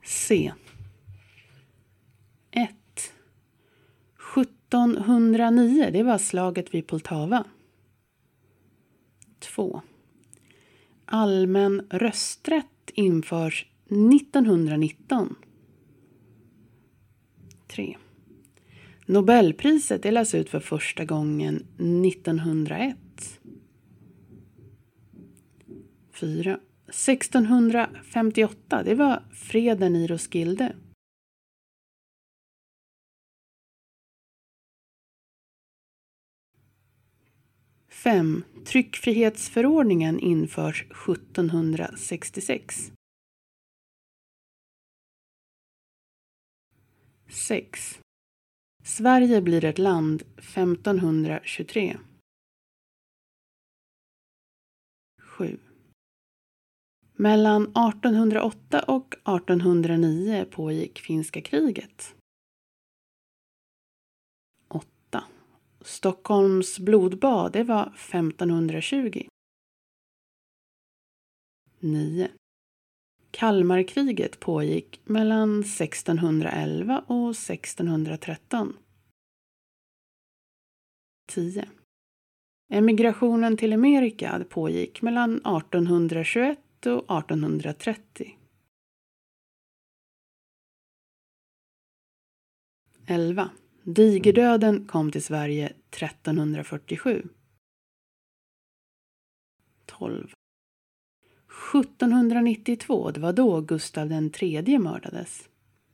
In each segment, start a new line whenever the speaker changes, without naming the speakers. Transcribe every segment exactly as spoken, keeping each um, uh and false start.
C. ett. sjuttonhundranio, det var slaget vid Poltava. två. Allmän rösträtt införs nittonhundranitton. tre. Nobelpriset delas ut för första gången nittonhundraett. fyra. sextonhundrafemtioåtta, det var freden i Roskilde. fem. Tryckfrihetsförordningen införs sjuttonhundrasextiosex. sex. Sverige blir ett land femtonhundratjugotre. sju. Mellan artonhundraåtta och artonhundranio pågick finska kriget. åtta. Stockholms blodbad, det var femtonhundratjugo. nio. Kalmarkriget pågick mellan sextonhundraelva och sextonhundratretton. tio. Emigrationen till Amerika pågick mellan artonhundratjugoett och artonhundratrettio. elva. Digerdöden kom till Sverige trettonhundrafyrtiosju. tolv. sjuttonhundranittiotvå, det var då Gustav den tredje mördades.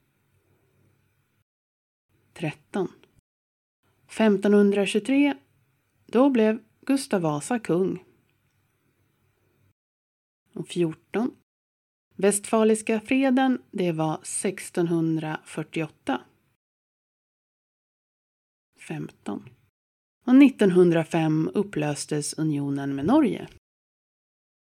tretton. femtonhundratjugotre, då blev Gustav Vasa kung. Och fjorton. Västfaliska freden, det var sextonhundrafyrtioåtta. femton. Och nittonhundrafem upplöstes unionen med Norge.